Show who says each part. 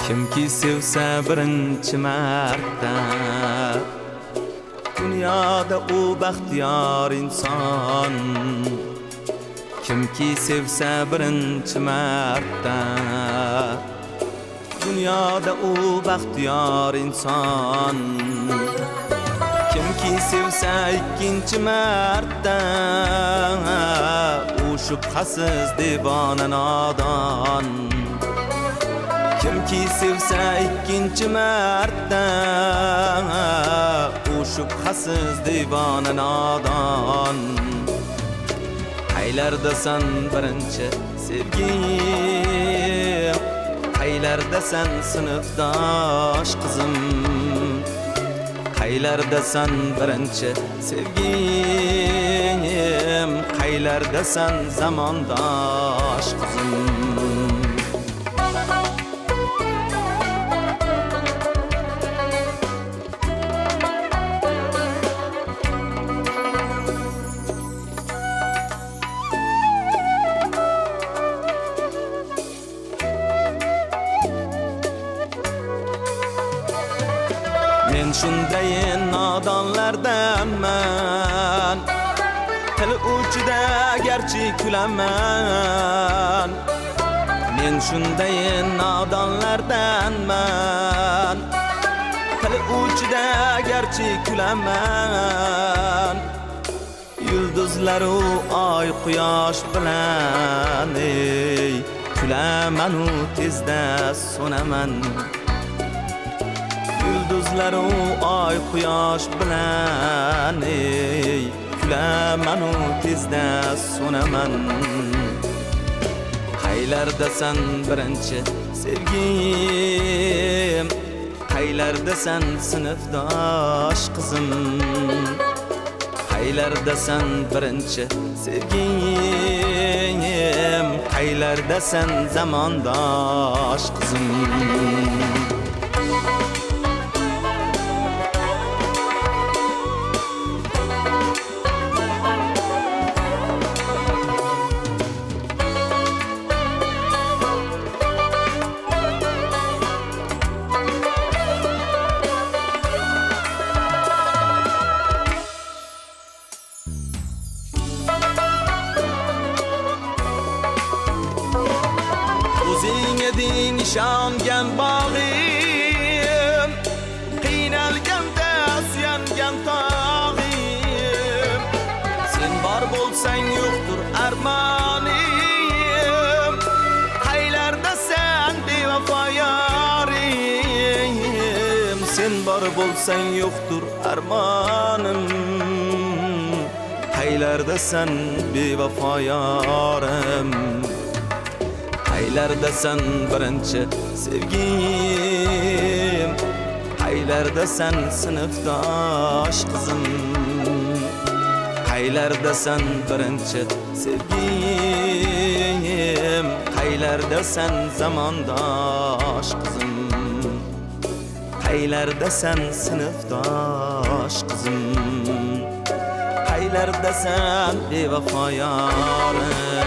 Speaker 1: Kimki sevsa birinchi marta dunyoda u baxtiyor inson. Kimki sevsa birinchi marta dunyoda u baxtiyor inson. Kimki sevsa ikkinchi marta u shubhasiz devona nodon. Kimki sevsa ikkinchi marta u shubhasiz devona nodon. Qaylardasan birinchi sevgim, qaylardasan sinfdosh qizim. Qaylardasan birinchi sevgim, qaylardasan zamondosh qizim. Men shundayin nodonlardanman, til uchida garchi kulaman. Men shundayin nodonlardanman, til uchida garchi kulaman. Yulduzlaru oy quyosh bilan kulaman u tezda so'naman. Yulduzlaru oy quyosh bilan kulaman u tezda so'naman. Qaylardasan birinchi sevgim, qaylardasan sinfdosh qizim. Qaylardasan birinchi sevgim, qaylardasan zamondosh qizim. O'zing eding ishongan bog'im, qiynalganda suyangan tog'im. Sen bor bo'lsang yo'qdir armonim, qaylardasan bevafo yorim. Sen bor bo'lsang yo'qdir armonim, qaylardasan bevafo yorim. Qaylardasan birinchi sevgim, qaylardasan sinfdosh qizim. Qaylardasan birinchi sevgim, qaylardasan zamondosh qizim. Qaylardasan sinfdosh qizim, qaylardasan bevafo yorim.